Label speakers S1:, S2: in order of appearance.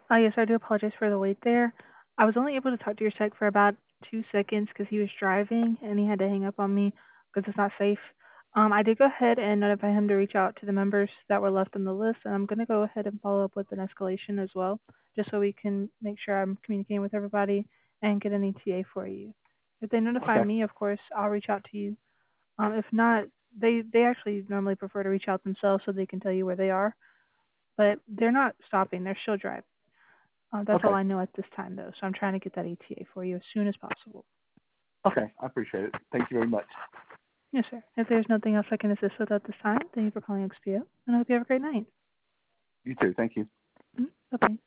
S1: Yes, I do apologize for the wait there. I was only able to talk to your tech for about 2 seconds because he was driving and he had to hang up on me because it's not safe. I did go ahead and notify him to reach out to the members that were left on the list, and I'm going to go ahead and follow up with an escalation as well, just so we can make sure I'm communicating with everybody and get an ETA for you. If they notify
S2: Okay.
S1: me, of course, I'll reach out to you. If not, they actually normally prefer to reach out themselves so they can tell you where they are, but they're not stopping; they're still driving. That's all
S2: Okay.
S1: I know at this time, though. So I'm trying to get that ETA for you as soon as possible.
S2: Okay. I appreciate it. Thank you very much.
S1: Yes, sir. If there's nothing else I can assist with at this time, thank you for calling XPO, and I hope you have a great night.
S2: You too. Thank you.
S1: Bye-bye.